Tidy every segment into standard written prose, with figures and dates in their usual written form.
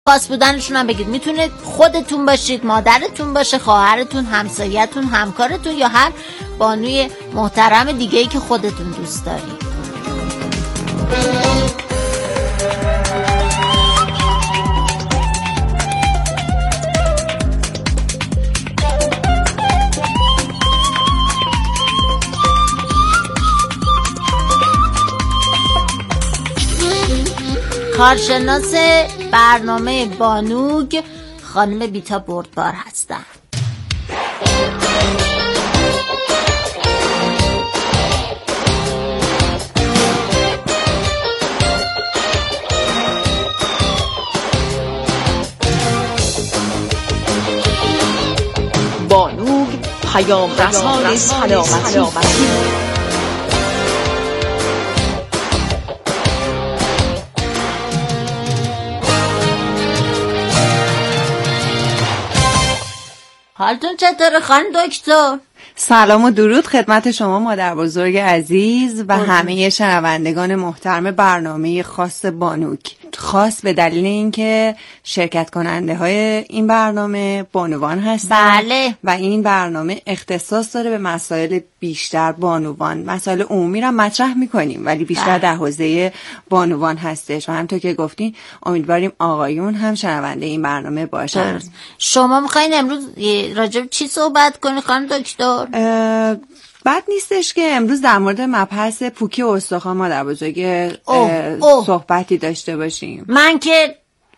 خاص بودنشون هم بگید. میتونه خودتون باشید، مادرتون باشه، خواهرتون، همسایه‌تون، همکارتون یا هر بانوی محترم دیگه‌ای که خودتون دوست دارید. کارشناس برنامه بانوگ خانم بیتا بردبار هستم. بانوگ پیام رسان سلامتی. حالتون چطوره خانم دکتر؟ سلام و درود خدمت شما مادر بزرگ عزیز و همه شنوندگان محترم برنامه خاص بانوگ. خاص به دلیل اینکه شرکت کننده های این برنامه بانوان هستن. بله. و این برنامه اختصاص داره به مسائل بیشتر بانوان. مسائل عمومی را مطرح میکنیم ولی بیشتر در حوزه بانوان هستش و همونطور که گفتین امیدواریم آقایون هم شنونده این برنامه باشن. شما میخواین امروز راجع به چی صحبت کنید خانم دکتر؟ بد نیستش که امروز در مورد مبحث پوکی استخوان مادر بزرگ صحبتی داشته باشیم. من که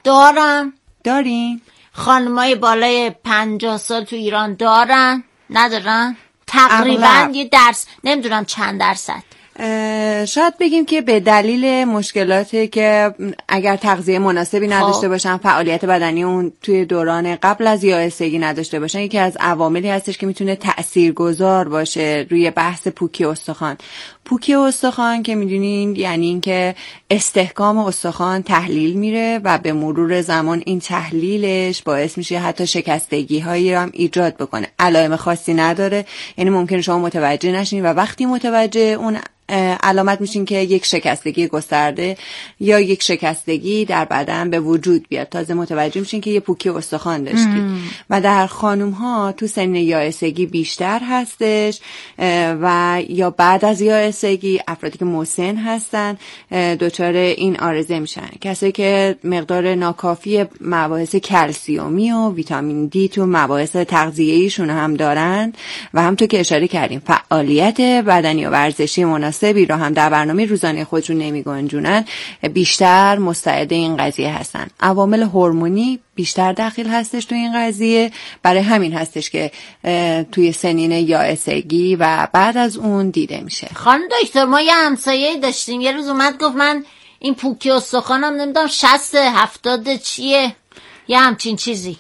دارین؟ خانمای بالای 50 سال تو ایران ندارن؟ تقریبا یه درس نمیدونم چند درصد. شاید بگیم که به دلیل مشکلاتی که اگر تغذیه مناسبی نداشته باشن، فعالیت بدنی اون توی دوران قبل از یائسگی نداشته باشن، یکی از عواملی هستش که میتونه تاثیرگذار باشه روی بحث پوکی استخوان. پوکی استخوان که میدونین یعنی این که استحکام استخوان تحلیل میره و به مرور زمان این تحلیلش باعث میشه حتی شکستگی هایی هم ایجاد بکنه. علائم خاصی نداره، یعنی ممکنه شما متوجه نشین و وقتی متوجه اون علامت میشین که یک شکستگی گسترده یا یک شکستگی در بدن به وجود بیاد، تازه متوجه میشین که یه پوکی استخوان داشتید. و در خانم ها تو سن یائسگی بیشتر هستش و یا بعد از یائسگی افرادی که مسن هستن دچار این عارضه میشن. کسایی که مقدار ناکافی مباحث کلسیومی و ویتامین دی تو مباحث تغذیه‌ایشون هم دارن و همونطور که اشاره کردیم فعالیت بدنی و ورزشی مناسبی رو هم در برنامه روزانه خودشون نمی‌گنجونن، بیشتر مستعد این قضیه هستن. عوامل هورمونی بیشتر داخل هستش تو این قضیه، برای همین هستش که توی سنین یائسگی و بعد از اون دیده میشه. خانم دکتر ما یه همسایه داشتیم، یه روز اومد گفت من این پوکی استخوانم نمیدونم 60-70 چیه، یه همچین چیزی.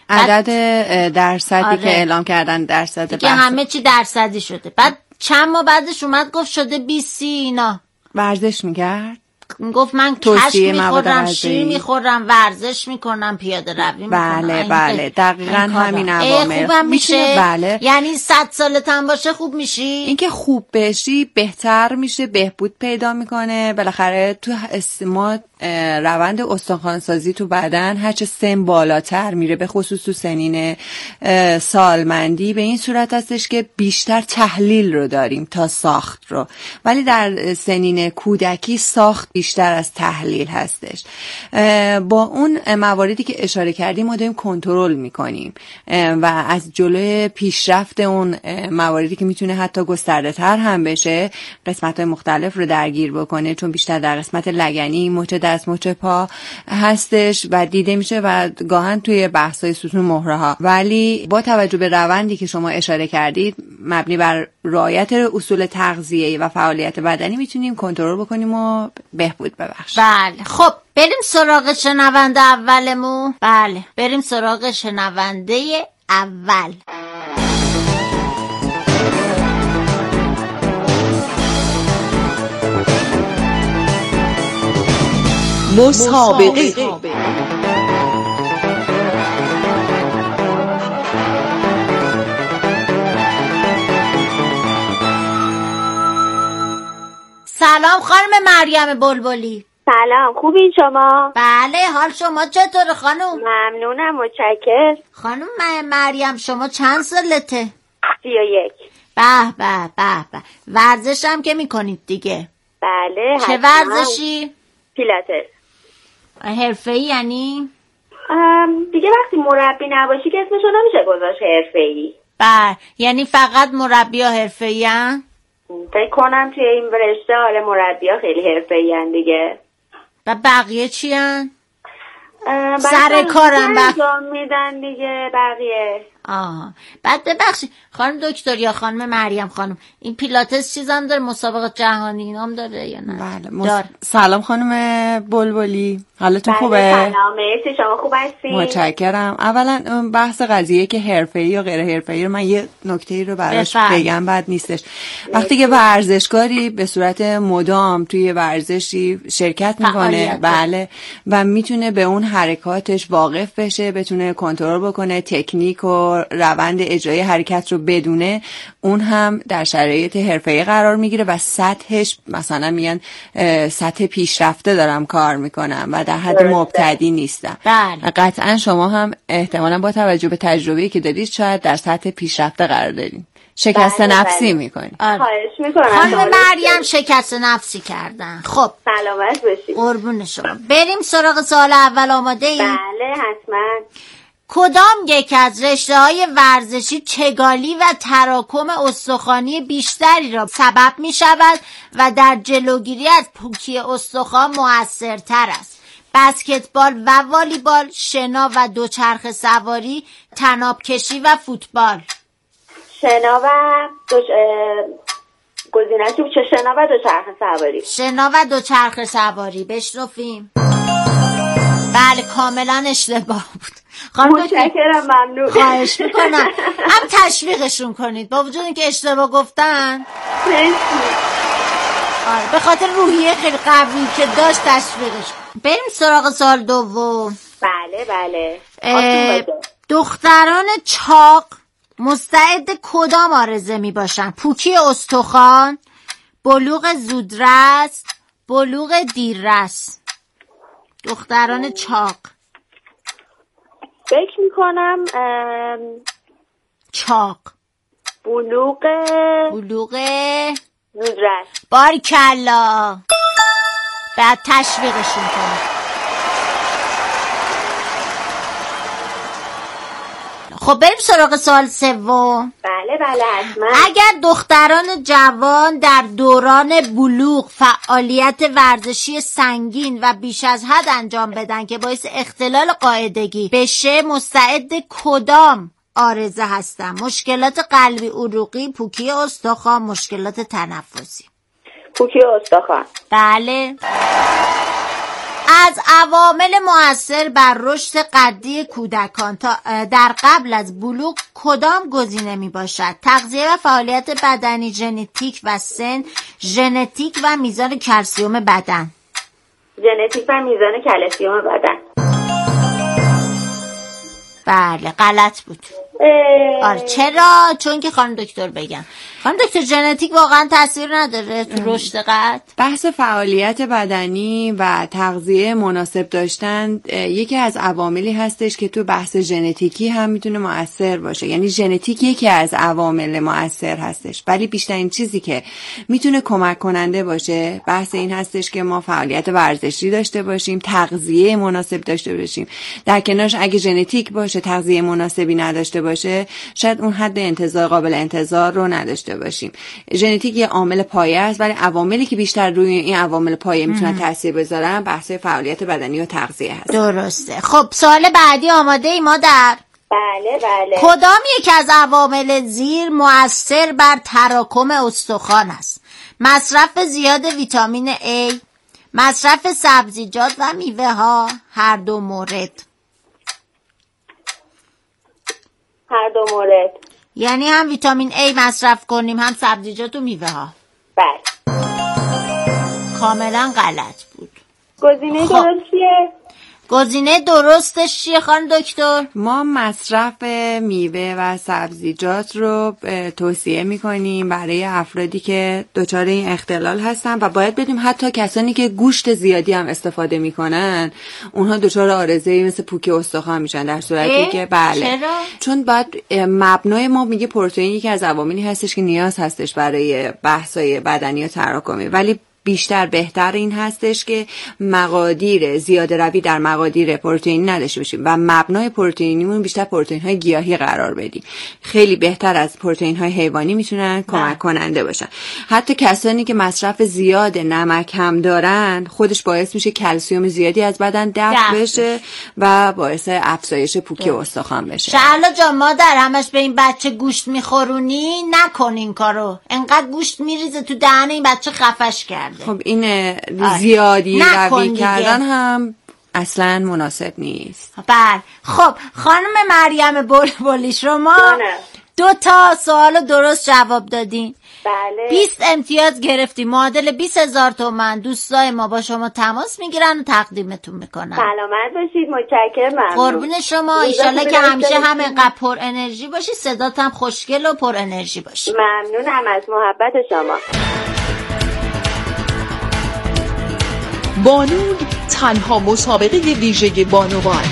عدد درصدی که اعلام کردن درصد که همه چی درصدی شده. بعد چند ماه بعدش اومد گفت شده 20 اینا. ورزش میکرد؟ گفت من کشک میخورم، شیر میخورم، ورزش میکنم، پیاده روی میکنم. بله دقیقا همین عوامل. خوبم میشه؟ بله. یعنی 100 سالت هم باشه خوب میشی؟ اینکه خوب بشی بهتر میشه، بهبود پیدا میکنه. بالاخره تو ما روند استخوانسازی تو بدن هرچه سن بالاتر میره، به خصوص تو سنین سالمندی، به این صورت هستش که بیشتر تحلیل رو داریم تا ساخت رو، ولی در سنین کودکی ساخت بیشتر از تحلیل هستش. با اون مواردی که اشاره کردیم ما داریم کنترل میکنیم و از جلوی پیشرفت اون مواردی که میتونه حتی گسترده تر هم بشه قسمت‌های مختلف رو درگیر بکنه، چون بیشتر در قسمت لگنی، مچ دست، مچ پا هستش و دیده میشه و گاهن توی بحث‌های ستون مهره ها. ولی با توجه به روندی که شما اشاره کردید مبنی بر رعایت اصول تغذیه‌ای و فعالیت بدنی میتونیم کنترل بکنیم و بهبود ببخشیم. بله خب بریم سراغ شنونده اولمون. بله بریم سراغ شنونده اول. مسابقه. سلام خانم مریم بلبلی. سلام، خوبین شما؟ بله، حال شما چطور خانم؟ ممنونم، متشکر. خانم مریم شما چند سالته؟ 31. به به به به. ورزش هم که میکنید دیگه؟ بله. چه ورزشی؟ پیلاتس. حرفه‌ای یعنی؟ دیگه وقتی مربی نباشی که اسمشو نمیشه گذاشت حرفه‌ای. بله، یعنی فقط مربی ها حرفه‌ای هن؟ فکر کنم توی این رشته آره مربی ها خیلی حرفه‌ای هن دیگه. و بقیه چی هن؟ سر کارم انجام میدن دیگه بقیه. بعد ببخشید خانم دکتر یا خانم مریم خانم، این پیلاتس چیزام داره، مسابقات جهانی اینام داره یا نه؟ بله. سلام خانم بلبلی، حالتون خوبه؟ سلام، مرسی، شما خوب هستین؟ متشکرم. اولا بحث قضیه که حرفه‌ای یا غیر حرفه‌ای رو من یه نکته‌ای رو براش بگم بعد نیستش. وقتی که ورزشکاری به صورت مدام توی ورزشی شرکت میکنه بله و میتونه به اون حرکاتش واقف بشه، بتونه کنترل بکنه، تکنیک و روند اجرای حرکت رو بدونه، اون هم در شرایط حرفه‌ای قرار میگیره و سطحش مثلا میگن سطح پیشرفته دارم کار میکنم و در حد مبتدی نیستم. بله. قطعا شما هم احتمالا با توجه به تجربه‌ای که دارید شاید در سطح پیشرفته قرار دارید. شکست نفسی میکنید. خواهش میکنم. خانم مریم شکست نفسی کردن. خب سلامت باشید. قربون شما. بریم سراغ سوال اول. آماده ای؟ بله حتما. کدام یک از رشته‌های ورزشی چگالی و تراکم استخوانی بیشتری را سبب می شود و در جلوگیری از پوکی استخوان مؤثرتر است؟ بسکتبال و والیبال، شنا و دوچرخه سواری، طناب کشی و فوتبال. شنا و گزینه‌اش چه؟ شنا و دوچرخه سواری. شنا و دوچرخه سواری. بشنویم. بله کاملا اشتباه بود. متشکرم، ممنون. خواهش میکنم. هم تشویقشون کنید با وجود اینکه اشتباه گفتن. آره به خاطر روحیه خیلی قوی که داشت تشویقش. بریم سراغ سوال دوم. بله. دختران چاق مستعد کدام آرزه می باشن؟ پوکی استخوان، بلوغ زودرس، بلوغ دیررس. دختران چاق. فکر میکنم چاق. بلوغ زودرس. باریکلا. بعد تشویقشون کنم. خب بریم سراغ سوال سوم. بله حتما. اگر دختران جوان در دوران بلوغ فعالیت ورزشی سنگین و بیش از حد انجام بدن که باعث اختلال قاعدگی بشه، مستعد کدام آرزه هستن؟ مشکلات قلبی عروقی، پوکی استخوان، مشکلات تنفسی. پوکی استخوان. بله. از عوامل مؤثر بر رشد قدی کودکان در قبل از بلوغ کدام گزینه می باشد؟ تغذیه و فعالیت بدنی، ژنتیک و سن، ژنتیک و میزان کلسیم بدن. ژنتیک و میزان کلسیم بدن. بله غلط بود. آره چرا؟ چون که خانم دکتر بگم خانم دکتر ژنتیک واقعا تاثیر نداره تو رشد قد؟ بحث فعالیت بدنی و تغذیه مناسب داشتن یکی از عواملی هستش که تو بحث ژنتیکی هم میتونه مؤثر باشه. یعنی ژنتیک یکی از عوامل مؤثر هستش، ولی بیشترین چیزی که میتونه کمک کننده باشه بحث این هستش که ما فعالیت ورزشی داشته باشیم، تغذیه مناسب داشته باشیم. در کنارش اگه ژنتیک باشه تغذیه مناسبی نداشته باشه شاید اون حد انتظار قابل انتظار رو نداشته باشیم. ژنتیک یه عامل پایه است، ولی عواملی که بیشتر روی این عوامل پایه میتونن تاثیر بذارن بحث فعالیت بدنی و تغذیه هست. درسته. خب سوال بعدی آماده ای مادر؟ بله. کدام یک از عوامل زیر مؤثر بر تراکم استخوان است؟ مصرف زیاد ویتامین A، مصرف سبزیجات و میوه ها، هر دو مورد. هر دو مورد. یعنی هم ویتامین A مصرف کنیم هم سبزیجات و میوه ها. بله. کاملا غلط بود. گزینه درست چیه؟ گزینه درستش چیه خانم دکتر؟ ما مصرف میوه و سبزیجات رو توصیه میکنیم برای افرادی که دچار این اختلال هستن و باید بدونیم حتی کسانی که گوشت زیادی هم استفاده میکنن اونها دچار عارضه‌ای مثل پوک استخوان میشن، در صورتی که بله چرا؟ چون باید مبنای ما میگه پروتئینی که از عواملی هستش که نیاز هستش برای بحث‌های بدنی و تراکمی، ولی بیشتر بهتر این هستش که مقادیر زیاده روی در مقادیر پروتئین نداشته باشیم و مبنای پروتئینیمون بیشتر پروتئین های گیاهی قرار بدیم. خیلی بهتر از پروتئین های حیوانی میتونن کمک کننده باشن. حتی کسانی که مصرف زیاد نمک هم دارن خودش باعث میشه کلسیم زیادی از بدن دفع بشه و باعث افزایش پوکی استخوان بشه. شعلا جان مادر همش به این بچه گوشت میخورونی، نکن این کارو. انقدر گوشت میریزه تو دهن این بچه خفش کرد. خب این زیادی روی کردن هم اصلا مناسب نیست. بله. خب خانم مریم بلبلی شما 2 سوال درست جواب دادین. بله. 20 امتیاز گرفتی، معادل 20,000 تومان. دوستای ما با شما تماس میگیرن و تقدیمتون میکنن. سلامت باشید، متشکرم. ممنون. قربون شما. ایشالله که همیشه همینقدر پر انرژی باشی، صدات هم خوشگل و پر انرژی باشی. ممنونم از محبت شما. بانون تنها مسابقه ویژه بانوان.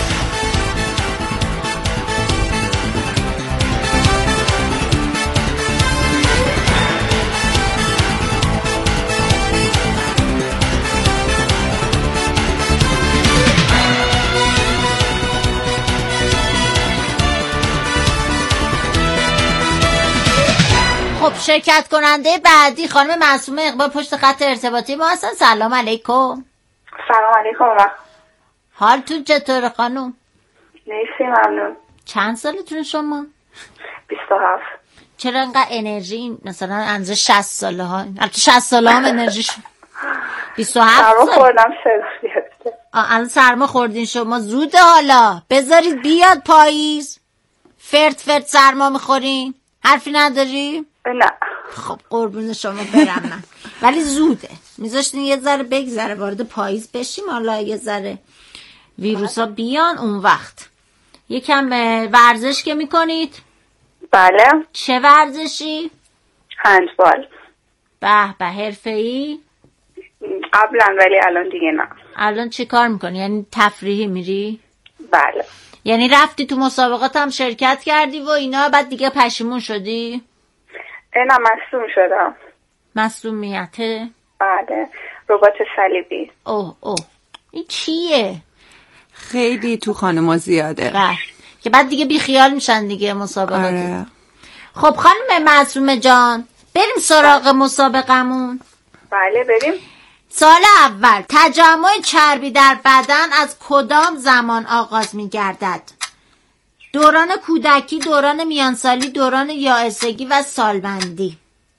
خب شرکت کننده بعدی خانم معصومه اقبال پشت خط ارتباطی ما هستن. سلام علیکم. سلام علیکم. حالتون چطوره خانم؟ نیستی، ممنون. چند سالتون شما؟ 27. چرا انقدر انرژی مثلا اندازه 60 ساله ها؟ البته 60 ساله هم انرژی شما 27 سرما سال. خوردم سرما. الان سرما خوردین شما. زوده حالا بذارید بیاد پاییز. فرد سرما میخورین؟ حرفی نداری؟ نه. خب قربون شما برم من. ولی زوده. میذاشتین یه ذره بگذره وارد پاییز بشیم، حالا یه ذره ویروسا بیان اون وقت. یکم ورزش که میکنید؟ بله. چه ورزشی؟ هندبال. به حرفه‌ای؟ قبلا ولی الان دیگه نه. الان چی کار میکنی؟ یعنی تفریحی میری؟ بله. یعنی رفتی تو مسابقات هم شرکت کردی و اینا بعد دیگه پشیمون شدی؟ نه، مصدوم شدم. مصدومیته؟ بله، رباط صلیبی. اوه این چیه؟ خیلی تو خانما زیاده. بله که بعد دیگه بی خیال میشن دیگه مسابقات. آره. خب خانم معصومه جان بریم سراغ مسابقمون. بله بریم. سال اول، تجمع چربی در بدن از کدام زمان آغاز می‌گردد؟ دوران کودکی، دوران میانسالی، دوران یائسگی و سالمندی.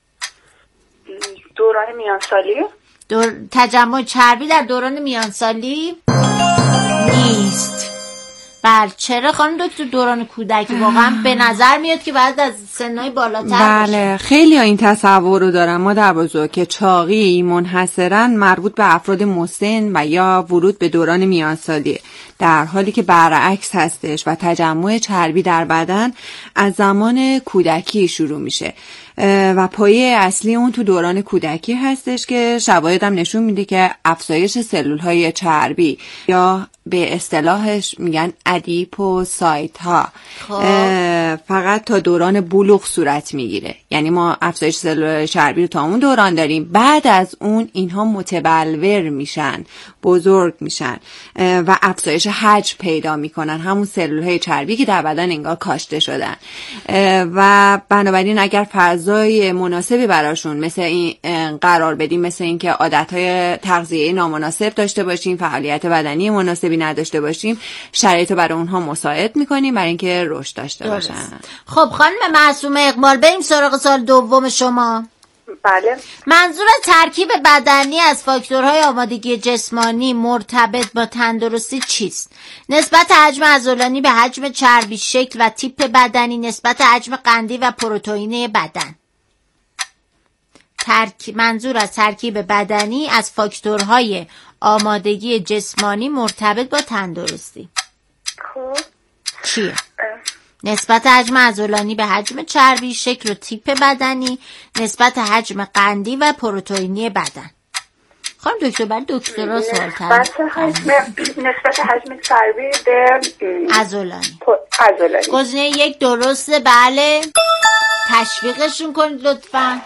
دوران میانسالی. تجمع چربی در دوران میانسالی نیست. بله چرا خانم دکتر؟ دوران کودکی واقعا به نظر میاد که بعد از سنهای بالاتر بله باشه. خیلی این تصور رو دارن مادر بزرگ که چاقی منحصراً مربوط به افراد مسن و یا ورود به دوران میانسالیه، در حالی که برعکس هستش و تجمع چربی در بدن از زمان کودکی شروع میشه و پایه اصلی اون تو دوران کودکی هستش که شواهد هم نشون میده که افزایش سلول‌های چربی یا به اصطلاحش میگن ادیپوسایت ها فقط تا دوران بلوغ صورت میگیره. یعنی ما افزایش سلول چربی رو تا اون دوران داریم، بعد از اون اینها متبلور میشن، بزرگ میشن و افزایش حجم پیدا میکنن، همون سلول‌های چربی که در بدن انگار کاشته شدن و بنابراین اگر فضای مناسبی براشون مثل این قرار بدیم، مثل اینکه عادت‌های تغذیه‌ای نامناسب داشته باشیم، فعالیت بدنی مناسبی نداشته باشیم، شرایط رو برای اونها مساعد میکنیم برای اینکه رشد داشته باشن. خب خانم معصومه اقبال بریم سراغ سال دوم شما. بله. منظور از ترکیب بدنی از فاکتورهای آمادگی جسمانی مرتبط با تندرستی چیست؟ نسبت حجم عضلانی به حجم چربی، شکل و تیپ بدنی، نسبت حجم قندی و پروتئینی بدن. منظور از ترکیب بدنی از فاکتورهای آمادگی جسمانی مرتبط با تندرستی خب چیه؟ نسبت حجم عضلانی به حجم چربی، شکل و تیپ بدنی، نسبت حجم قندی و پروتئینی بدن. خانم دکتر برای دکترا سوال کردم. نسبت حجم چربی به عضلانی. عضلانی. گزینه 1 درسته. بله، تشویقشون کنید لطفاً.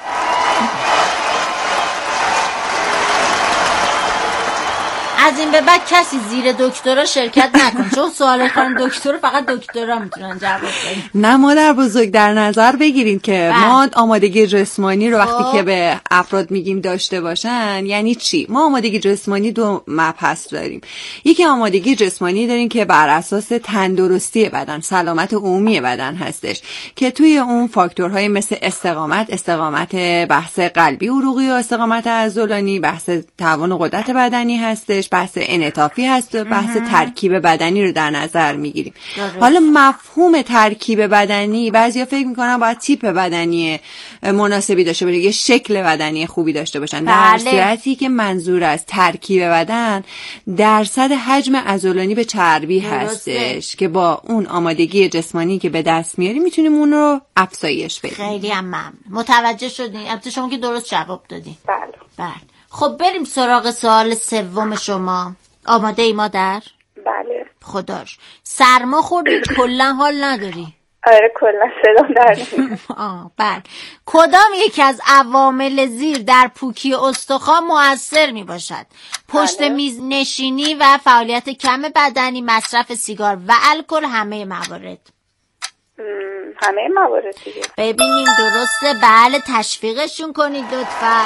از این به بعد کسی زیر دکترا شرکت نکن، چون سوال خانم دکتر فقط دکترا میتونن جواب بدن. نه مادر بزرگ، در نظر بگیرید که ما آمادگی جسمانی رو وقتی که به افراد میگیم داشته باشن یعنی چی؟ ما آمادگی جسمانی 2 مبحث داریم. یکی آمادگی جسمانی داریم که بر اساس تندرستی بدن، سلامت عمومی بدن هستش که توی اون فاکتورهای مثل استقامت بحث قلبی عروقی و استقامت عضلانی، بحث توان و قدرت بدنی هستش، بحث انعطافی هست و بحث ترکیب بدنی رو در نظر میگیریم. حالا مفهوم ترکیب بدنی بعضیا فکر میکنن باید تیپ بدنی مناسبی داشته باشه، یه شکل بدنی خوبی داشته باشن. در صورتی که منظور از ترکیب بدن درصد حجم عضلانی به چربی هستش که با اون آمادگی جسمانی که به دست میاریم میتونیم اون رو افزایش بدیم. خیلی هم ممنون. متوجه شدین؟ البته شما که درست جواب دادین. بله. خب بریم سراغ سوال سوم شما. آماده ای مادر؟ بله. خداش. سرما خوردی کلا حال نداری؟ آره کلا صدام در نمیاد. بله. کدام یکی از عوامل زیر در پوکی استخوان مؤثر می باشد؟ پشت میز نشینی و فعالیت کم بدنی، مصرف سیگار و الکل، همه موارد. همه موارد دیگه. ببینیم درسته. بله، تشویقشون کنید لطفا.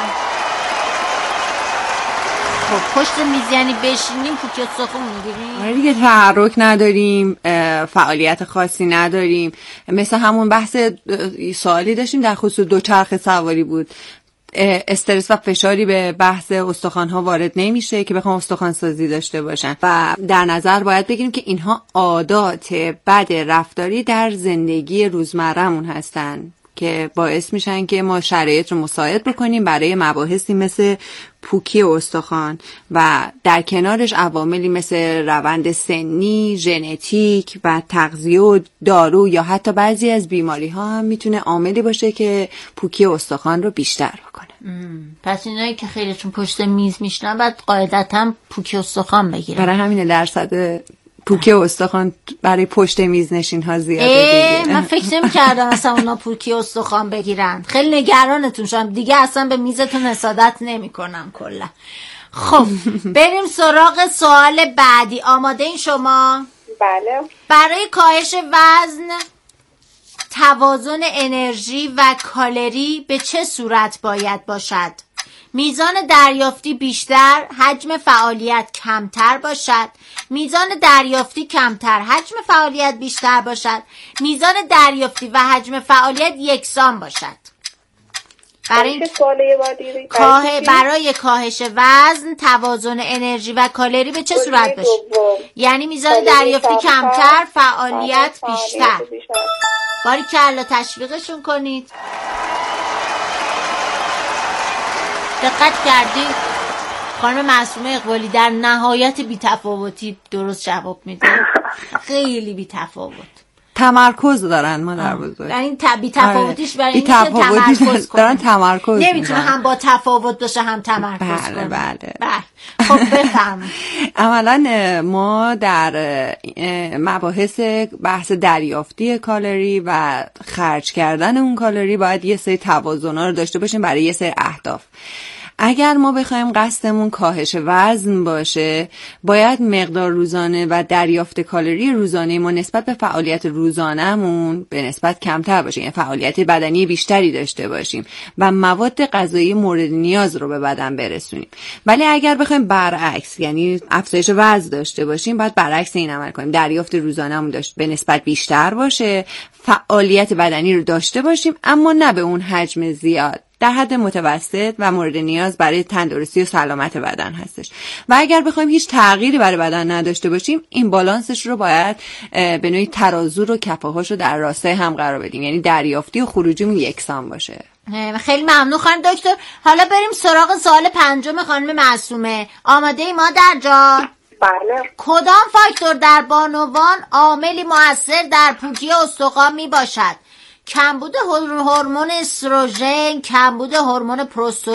خب پشت میز یعنی بشینیم پوکی استخوان میگیریم. آره دیگه، تحرک نداریم، فعالیت خاصی نداریم. مثل همون بحث سوالی داشتیم در خصوص دوچرخه سواری بود، استرس و فشاری به بحث استخوان‌ها وارد نمیشه که بخوام استخوان سازی داشته باشن و در نظر باید بگیریم که اینها عادات بد رفتاری در زندگی روزمره‌مون هستن که باعث میشن که ما شرایط رو مساعد بکنیم برای مباحثی مثل پوکی استخوان و در کنارش عواملی مثل روند سنی، ژنتیک و تغذیه و دارو یا حتی بعضی از بیماری ها هم میتونه عاملی باشه که پوکی استخوان رو بیشتر بکنه. پس اینایی که خیلیشون پشت میز میشنن بعد قاعدتا پوکی استخوان بگیرن. برای همینه درصد پوکی استخوان برای پشت میز نشین ها زیاده دیگه. من فکر نمی‌کردم اصلا اونا پوکی استخوان بگیرن. خیلی نگرانتون شدم دیگه، اصلا به میزتون حسادت نمی‌کنم کلا. خب بریم سراغ سوال بعدی. آماده این شما؟ بله. برای کاهش وزن توازن انرژی و کالری به چه صورت باید باشد؟ میزان دریافتی بیشتر، حجم فعالیت کمتر باشد. میزان دریافتی کمتر، حجم فعالیت بیشتر باشد. میزان دریافتی و حجم فعالیت یکسان باشد. برای کاهش وزن توازن انرژی و کالری به چه صورت باشه؟ یعنی میزان دریافتی کمتر، فعالیت بیشتر. باریکلا، تشویقشون کنید. دقت کردی؟ خانم معصومه اقبالی در نهایت بی‌تفاوتی درست جواب میده. خیلی بی‌تفاوت. تمرکز دارن مادر بزرگ. یعنی بی‌تفاوتیش برای اینکه تمرکز دارن، تمرکز نمیتونه هم با تفاوت باشه هم تمرکز کنه. بله. خب بفرمایید. عملاً ما در مباحث بحث دریافتی کالری و خرج کردن اون کالری باید یه سری توازن‌ها رو داشته باشیم برای یه سری اهداف. اگر ما بخوایم قصدمون کاهش وزن باشه، باید مقدار روزانه و دریافت کالری روزانه ما نسبت به فعالیت روزانه‌مون به نسبت کمتر باشه، یعنی فعالیت بدنی بیشتری داشته باشیم و مواد غذایی مورد نیاز رو به بدن برسونیم. ولی اگر بخوایم برعکس، یعنی افزایش وزن داشته باشیم، باید برعکس این عمل کنیم. دریافت روزانه‌مون به نسبت بیشتر باشه، فعالیت بدنی رو داشته باشیم اما نه به اون حجم زیاد، در حد متوسط و مورد نیاز برای تندرستی و سلامت بدن هستش. و اگر بخوایم هیچ تغییری برای بدن نداشته باشیم، این بالانسش رو باید به نوعی ترازو رو کفه‌هاش رو در راستای هم قرار بدیم، یعنی دریافتی و خروجیمون یکسان باشه. خیلی ممنون خانم دکتر. حالا بریم سراغ سوال 5 خانم معصومه. آماده ای مادر جان؟ بله. کدام فاکتور در بانوان عاملی مؤثر در پوکی استخوان می باشد؟ کمبود هورمون استروژن، کمبود هورمون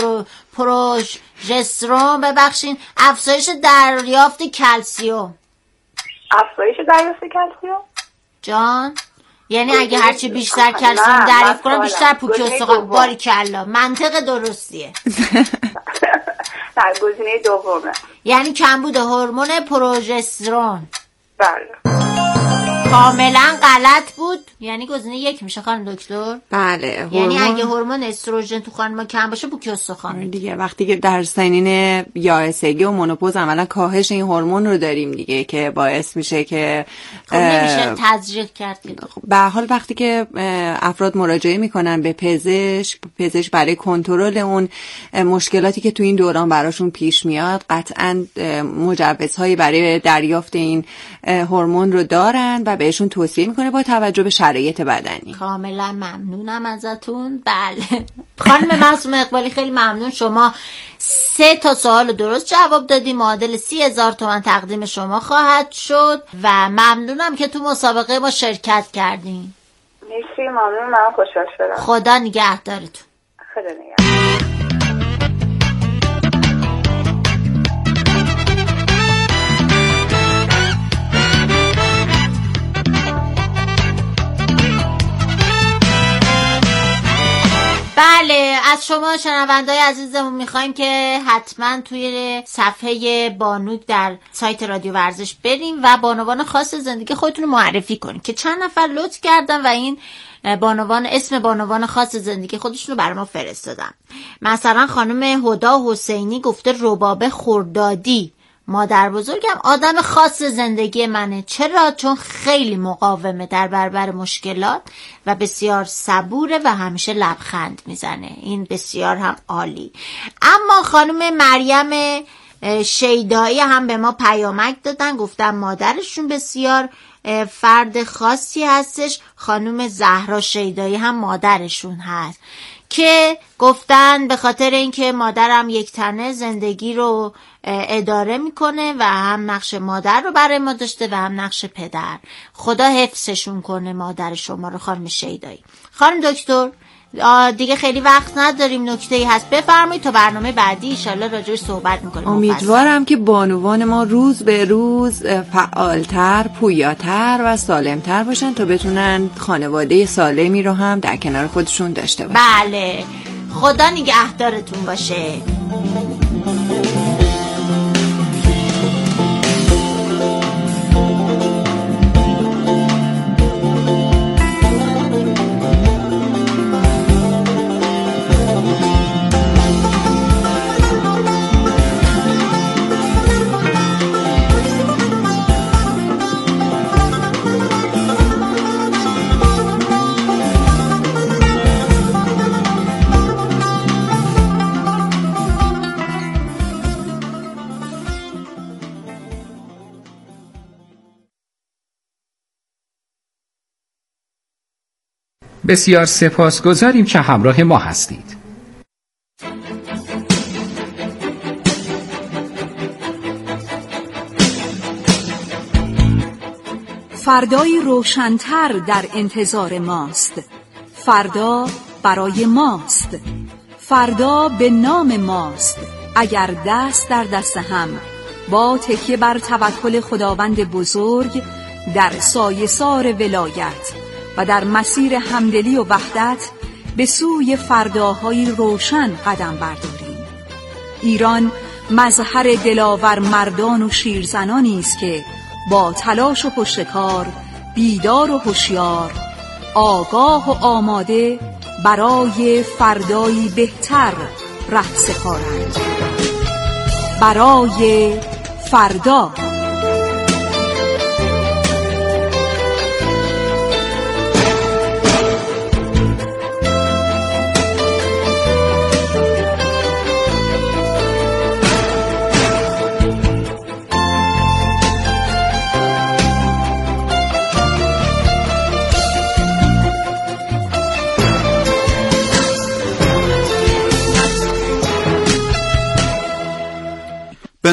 پروژسترون، افزایش دریافت کلسیوم. افزایش دریافت کلسیوم جان، یعنی اگه هرچی بیشتر کلسیوم دریافت کنم بیشتر پوکی استخوان. باریکلا، منطق درستیه. در گزینه دومه، یعنی کمبود هورمون پروژسترون. بله. کاملا غلط بود. یعنی گزینه 1 میشه خانم دکتر؟ بله. یعنی اگه هورمون استروژن تو خانم‌ها کم باشه پوکی استخوان دیگه. وقتی که در سنین یائسگی و منوپوز عملا کاهش این هورمون رو داریم دیگه، که باعث میشه که نمیشه تزریق کرد. به حال وقتی که افراد مراجعه میکنن به پزشک برای کنترل اون مشکلاتی که تو این دوران براشون پیش میاد، قطعاً مجوزهایی برای دریافت این هورمون رو دارن و بهشون توصیه میکنه با توجه به شرایط بدنی. کاملا ممنونم ازتون. بله خانم معصومه اقبالی خیلی ممنون. شما 3 سوال درست جواب دادی. معادل 30,000 تومان تقدیم شما خواهد شد و ممنونم که تو مسابقه ما شرکت کردین. مرسی، ممنون. من خوشحال شدم. خدا نگهدارتون. خدا نگهدار. بله، از شما شنونده‌های عزیزمون میخوایم که حتما توی صفحه بانوک در سایت رادیو ورزش بریم و بانوان خاص زندگی خودتون رو معرفی کنیم که چند نفر لطف کردن و این اسم بانوان خاص زندگی خودشون رو برای ما فرستادن. مثلا خانم هدا حسینی گفته ربابه خردادی، مادر بزرگم آدم خاص زندگی منه. چرا؟ چون خیلی مقاومه در برابر مشکلات و بسیار صبوره و همیشه لبخند میزنه. این بسیار هم عالی. اما خانم مریم شیدایی هم به ما پیامک دادن، گفتن مادرشون بسیار فرد خاصی هستش. خانم زهرا شیدایی هم مادرشون هست که گفتن به خاطر اینکه مادرم یک تنه زندگی رو اداره میکنه و هم نقش مادر رو برای ما داشته و هم نقش پدر. خدا حفظشون کنه مادر شما رو. خانم شیدایی. خانم دکتر دیگه خیلی وقت نداریم، نکته‌ای هست بفرمایید تا برنامه بعدی انشالله راجعش صحبت میکنیم. امیدوارم که بانوان ما روز به روز فعالتر، پویاتر و سالمتر باشن تا بتونن خانواده سالمی رو هم در کنار خودشون داشته باشن. بله، خدا نگهدارتون باشه. بسیار سپاسگزاریم که همراه ما هستید. فردایی روشن‌تر در انتظار ماست. فردا برای ماست. فردا به نام ماست. اگر دست در دست هم با تکیه بر توکل خداوند بزرگ در سایه‌سار ولایت و در مسیر همدلی و وحدت به سوی فرداهای روشن قدم برداریم. ایران مظهر دلاور مردان و شیرزنانی است که با تلاش و پشتکار، بیدار و هوشیار، آگاه و آماده برای فردایی بهتر ره سپارند. برای فردا.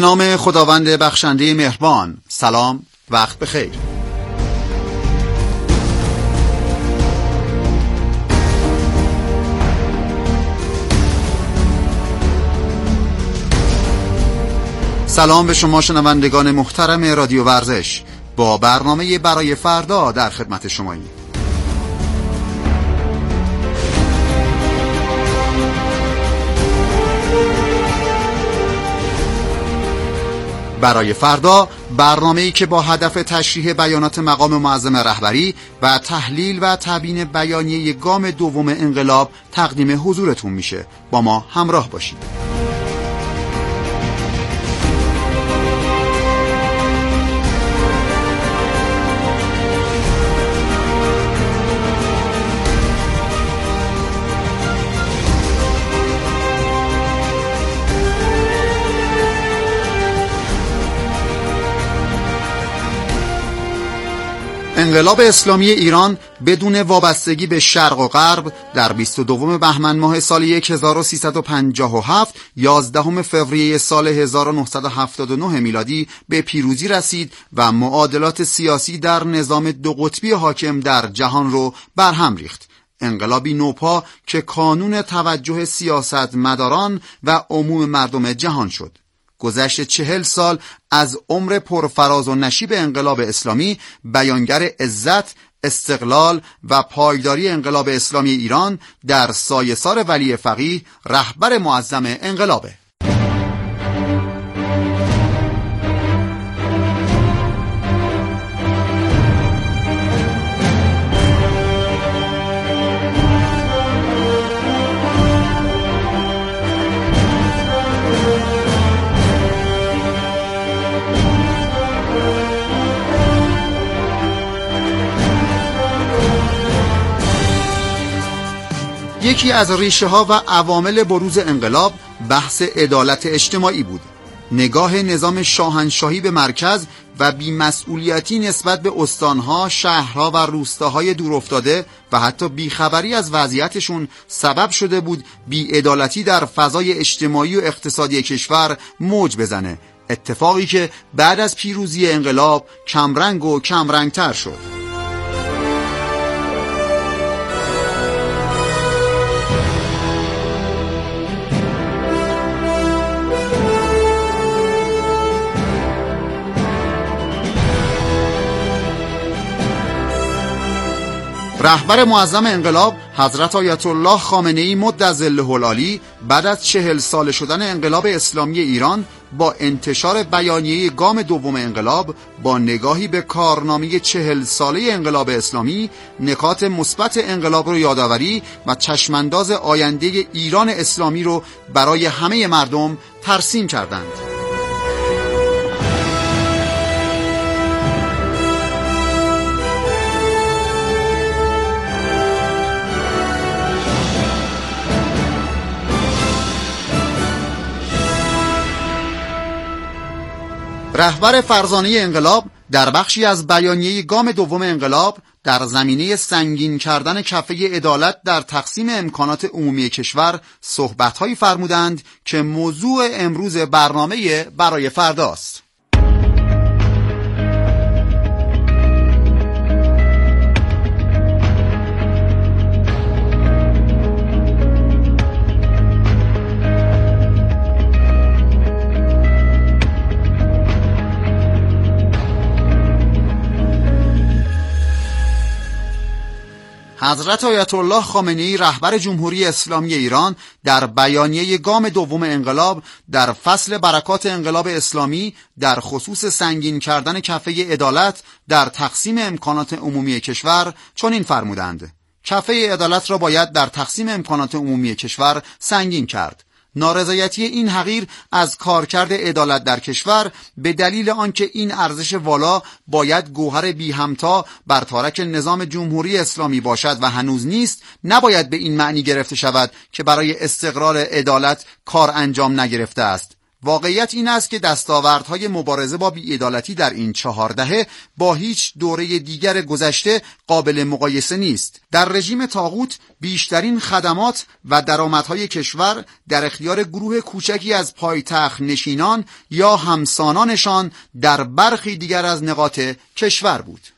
نام خداوند بخشنده مهربان. سلام، وقت بخیر. سلام به شما شنوندگان محترم رادیو ورزش. با برنامه برای فردا در خدمت شماییم. برای فردا برنامه‌ای که با هدف تشریح بیانات مقام معظم رهبری و تحلیل و تبیین بیانیه گام دوم انقلاب تقدیم حضورتون میشه. با ما همراه باشید. انقلاب اسلامی ایران بدون وابستگی به شرق و غرب در 22 بهمن ماه سال 1357 11 فوریه سال 1979 میلادی به پیروزی رسید و معادلات سیاسی در نظام دو قطبی حاکم در جهان رو برهم ریخت. انقلابی نوپا که کانون توجه سیاستمداران و عموم مردم جهان شد. گذشت 40 سال از عمر پرفراز و نشیب انقلاب اسلامی، بیانگر عزت، استقلال و پایداری انقلاب اسلامی ایران در سایه‌سار ولی فقیه رهبر معظم انقلابه. یکی از ریشه ها و عوامل بروز انقلاب بحث عدالت اجتماعی بود. نگاه نظام شاهنشاهی به مرکز و بی‌مسئولیتی نسبت به استانها، شهرها و روستاهای دورافتاده و حتی بیخبری از وضعیتشون سبب شده بود بی‌عدالتی در فضای اجتماعی و اقتصادی کشور موج بزنه. اتفاقی که بعد از پیروزی انقلاب کمرنگ و کمرنگتر شد. رهبر معظم انقلاب حضرت آیت الله خامنه‌ای مدظله العالی بعد از 40 ساله شدن انقلاب اسلامی ایران با انتشار بیانیه گام دوم انقلاب با نگاهی به کارنامه 40 ساله انقلاب اسلامی نکات مثبت انقلاب رو یادآوری و چشمانداز آینده ایران اسلامی رو برای همه مردم ترسیم کردند. رهبر فرزانه انقلاب در بخشی از بیانیه گام دوم انقلاب در زمینه سنگین کردن کفه عدالت در تقسیم امکانات عمومی کشور صحبت‌هایی فرمودند که موضوع امروز برنامه برای فرداست. حضرت آیت الله خامنه‌ای رهبر جمهوری اسلامی ایران در بیانیه گام دوم انقلاب در فصل برکات انقلاب اسلامی در خصوص سنگین کردن کفه عدالت در تقسیم امکانات عمومی کشور چنین فرمودند: کفه عدالت را باید در تقسیم امکانات عمومی کشور سنگین کرد. نارضایتی این حقیر از کارکرد عدالت در کشور به دلیل آنکه این ارزش والا باید گوهر بی همتا بر تارک نظام جمهوری اسلامی باشد و هنوز نیست، نباید به این معنی گرفته شود که برای استقرار عدالت کار انجام نگرفته است. واقعیت این است که دستاوردهای مبارزه با بی‌عدالتی در این 4 دهه با هیچ دوره دیگر گذشته قابل مقایسه نیست. در رژیم طاغوت بیشترین خدمات و درآمدهای کشور در اختیار گروه کوچکی از پایتخت نشینان یا همسانانشان در برخی دیگر از نقاط کشور بود.